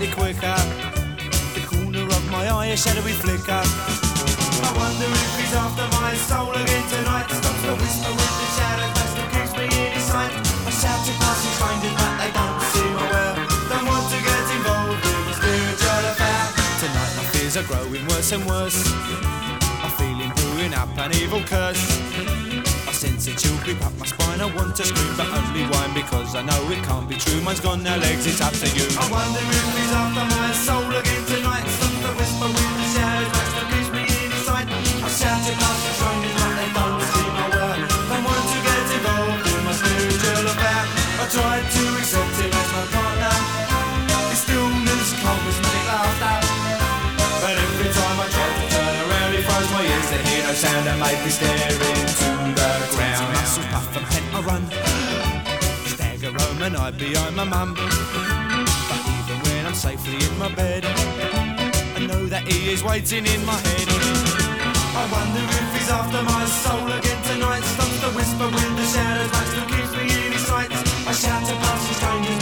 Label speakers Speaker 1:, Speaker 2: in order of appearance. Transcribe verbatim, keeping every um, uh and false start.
Speaker 1: slightly quicker. The corner of my eye, a shadowy flicker. I wonder if he's after my soul again tonight. Stops the whisper with the shadow that still keeps me in his sight. I shout to passing strangers, but they don't see my well. Don't want to get involved with a spiritual affair. Tonight my fears are growing worse and worse. I'm feeling brewing up an evil curse. I sense a chill creep up my spine. I want to scream, but only whine because I know it can't be true. Mine's gone, now legs, it's up to you. I wonder if he's after my soul again tonight. Stop the whisper with the shadows that still keeps me in his sight. I shout it past the strangers, but they don't see my word. Don't want to get involved in my spiritual affair. I tried to accept him as my partner. His stillness, calmness, manic laughter. But every time I try to turn around, he throws my ears to hear no sound and make me stare into the ground. Muscle puff and pent I run. Stagger home and hide behind my mum. But even when I'm safely in my bed, I know that he is waiting in my head. I wonder if he's after my soul again tonight. Stops the whisper with the shadows, like still keeps me in his sight. I shout to passing strangers.